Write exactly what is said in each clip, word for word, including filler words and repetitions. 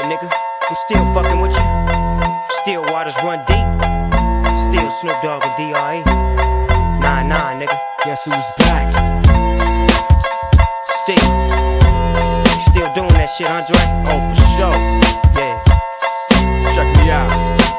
nigga, I'm still fucking with you. Still waters run deep. Still Snoop Dogg and D R E. Nah, nah, nigga. Guess who's back? Still. Still doing that shit, Andre? Oh, for sure. Yeah. Check me out.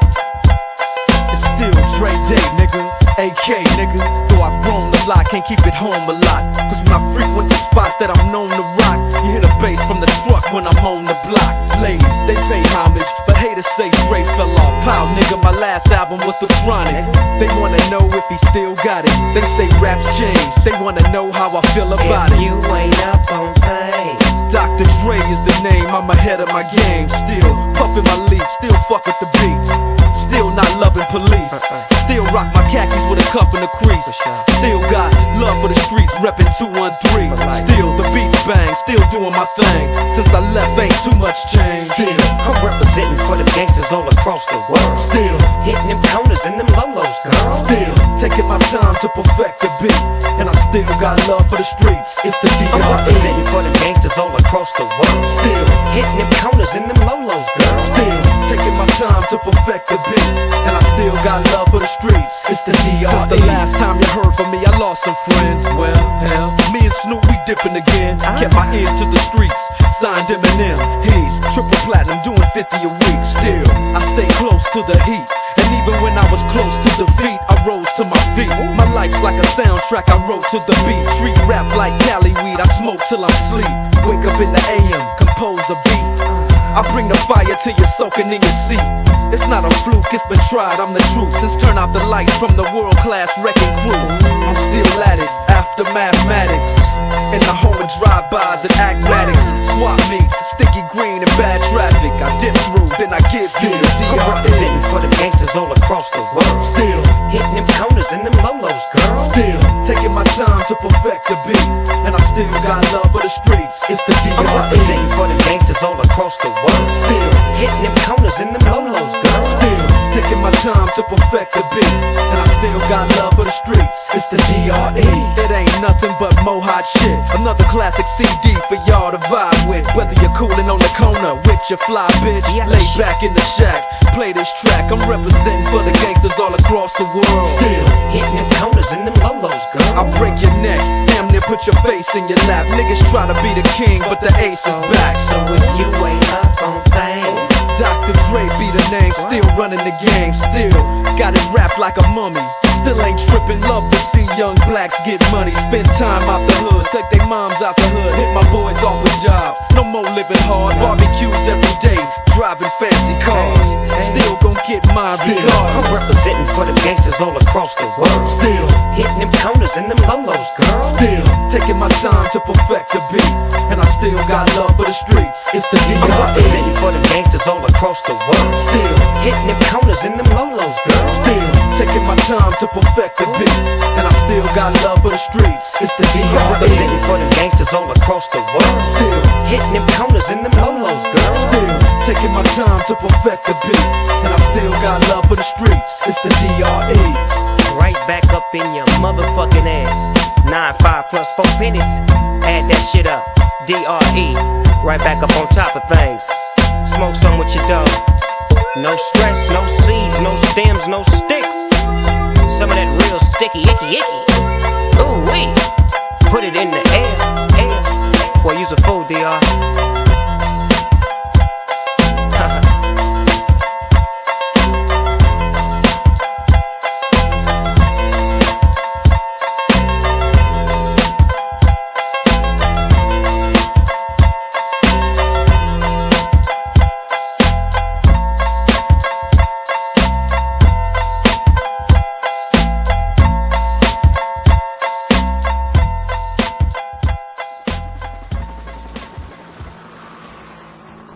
It's still Dre Day, nigga. A K, nigga. Though I've roamed a lot, can't keep it home a lot. Cause when I frequent the spots that I'm known to rock, you hear the bass from the truck when I'm on the block. Ladies, they pay homage, but haters say Dre fell off. How, nigga, my last album was The Chronic. They wanna know if he still got it. They say raps change, they wanna know how I feel about if it. You ain't up on things. Doctor Dre is the name, I'm ahead of my game. Still puffin' my leaf, still fuck with the beats. Still not loving police. Still rock my khakis with a cuff and a crease. Still got love for the streets, reppin' two one three. Still the beats bang, still doing my thing. Since I left ain't too much change. Still, I'm representing for the gangsters all across the world. Still hitting them corners and them lolos, girl. Still taking my time to perfect the beat. And I still got love for the streets. It's the D R E. I'm representing for the gangsters all across the world. Still hitting them corners and them lolos, girl. Still taking my time to perfect the beat. And I still got love for the streets. It's the D R E. Since the last time you heard from me, I lost some friends. Well, hell, me and Snoop, we dipping again. Kept my ear to the streets. Signed Eminem. He's triple platinum, doing fifty a week. Still, I stay close to the heat. And even when I was close to defeat, I rose to my feet. My life's like a soundtrack I wrote to the beat. Street rap like Cali weed, I smoke till I'm sleep. Wake up in the A M, compose a beat. I bring the fire till you're soaking in your seat. It's not a fluke, it's been tried, I'm the truth. Since turn out the lights from the world-class wrecking crew, I'm still at it, after mathematics. In the home of drive-bys and acmatics. Swap meets, sticky green and bad traffic. I dip through, then I give you the D R E. I'm representing for the gangsters all across the world. Still hitting them corners and them lolos, girl. Still taking my time to perfect the beat. And I still got love for the streets. It's the D R E. I'm representing for the gangsters all across the world. Still hitting them corners and them lolos, girl. Still taking my time to perfect the beat. And I still got love for the streets. It's the D R E. It ain't nothing but mohawk shit. Another classic C D for y'all to vibe with. Whether you're coolin' on the corner with your fly bitch, lay back in the shack, play this track. I'm representing for the gangsters all across the world. Still hitting them corners and them lolos, girl. I break your neck, damn near put your face in your lap. Niggas try to be the king, but the ace is back. So if you ain't up on things, Doctor Dre be the name, still running the game. Still got it wrapped like a mummy. Still ain't trippin', love to see young blacks get money. Spend time out the hood, take their moms out the hood. Hit my boys off with jobs, no more living hard. Barbecues every day, driving fancy cars. Still gon' get mine regardless. I'm representing for the gangsters all across the world. Still hitting them corners and them lolos, girl. Still taking my time to perfect the beat. And I still got love for the streets. It's the D R E. I'm representing for the gangsters all across the world. Still hitting them corners and them lolos, girl. Still taking my time to perfect the beat. And I still got love for the streets. It's the D R E. I'm representing for the gangsters all across the world. Still hitting them corners and them lolos, girl. Still taking my time to perfect the beat. And I still got love for the streets. It's the D R E. Right back up in your motherfucking ass. Nine five plus four pennies. Add that shit up. D R E. Right back up on top of things. Smoke some with your dog. No stress, no seeds, no stems, no sticks. Some of that real sticky, icky, icky. Ooh wee. Put it in the air, air. Boy, you's a fool, D R